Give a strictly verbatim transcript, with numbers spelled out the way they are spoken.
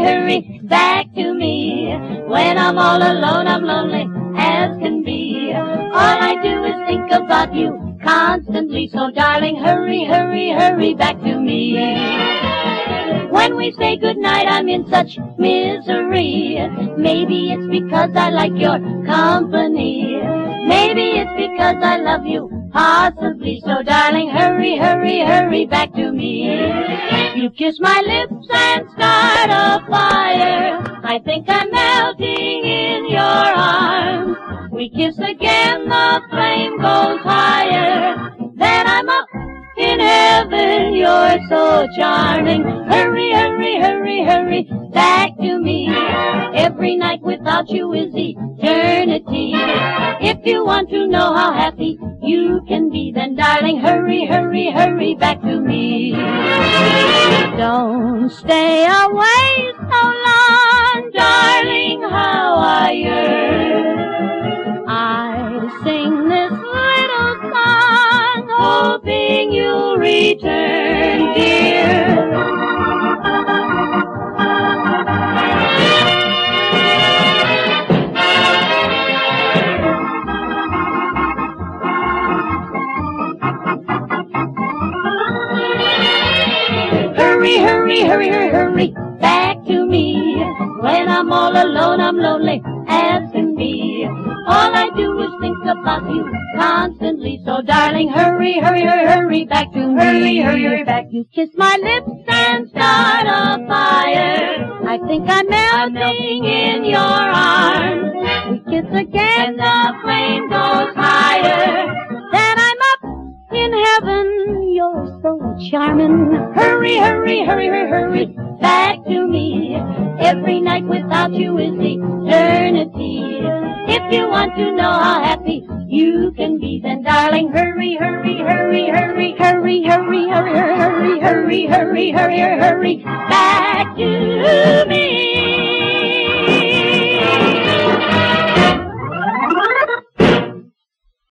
hurry back to me. When I'm all alone, I'm lonely as can be. All I do is think about you constantly. So darling, hurry, hurry, hurry back to me. When we say goodnight, I'm in such misery. Maybe it's because I like your company. Maybe it's because I love you, possibly. So darling, hurry, hurry, hurry back to me. You kiss my lips and start a fire. I think I'm melting in your arms. We kiss again, the flame goes higher. Then I'm up in heaven, you're so charming. Hurry, hurry, hurry, hurry back to me. Every night without you is eternity. If you want to know how happy you can be, then darling, hurry, hurry, hurry back to me. Don't stay away so long, darling, how I yearn. I sing this little song, hoping you'll return, dear. Hurry, hurry, hurry, hurry, hurry back to me. When I'm all alone, I'm lonely as can be. All I do is think about you constantly. So darling, hurry, hurry, hurry, hurry back to me. Hurry, hurry, hurry back. You kiss my lips and start a fire. I think I'm melting in your arms. We kiss again, the flame goes higher. Then I'm up in heaven, you're so charming. Hurry, hurry, hurry, hurry, hurry back to me. Every night without you is eternity. If you want to know how happy you can be, then darling, hurry, hurry, hurry, hurry, hurry, hurry, hurry, hurry, hurry, hurry, hurry, hurry, hurry back to me.